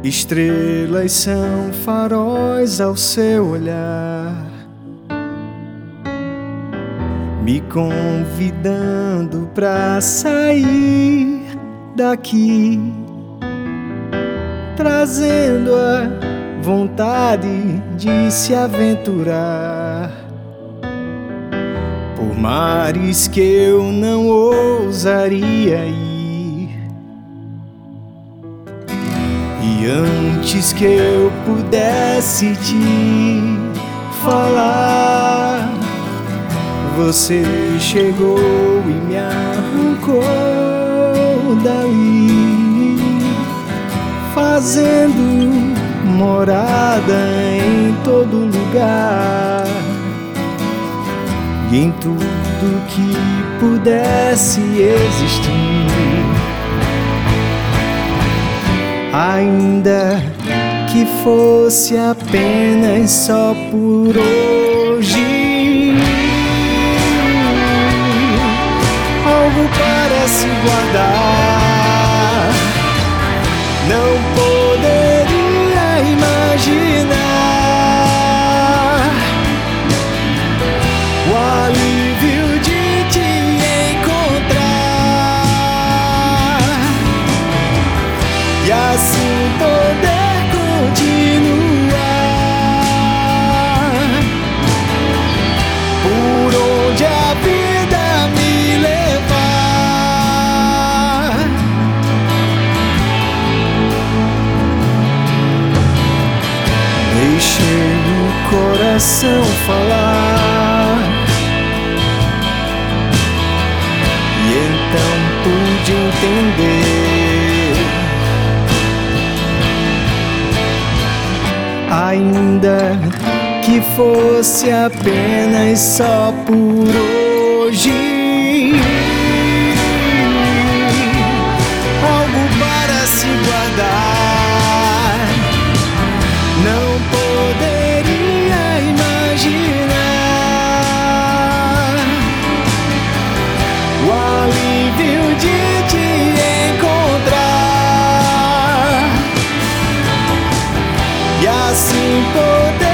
Estrelas são faróis ao seu olhar, me convidando pra sair daqui, trazendo a vontade de se aventurar por mares que eu não ousaria ir. E antes que eu pudesse te falar, você chegou e me arrancou dali, fazendo morada em todo lugar e em tudo que pudesse existir. Ainda que fosse apenas só por hoje, algo para se guardar, não poderia imaginar o alívio de te encontrar e assim poder continuar por onde a vida me levar. Deixei o coração falar e então pude entender. Ainda que fosse apenas só por hoje, algo para se guardar, não poderia imaginar o alívio de te encontrar e assim poder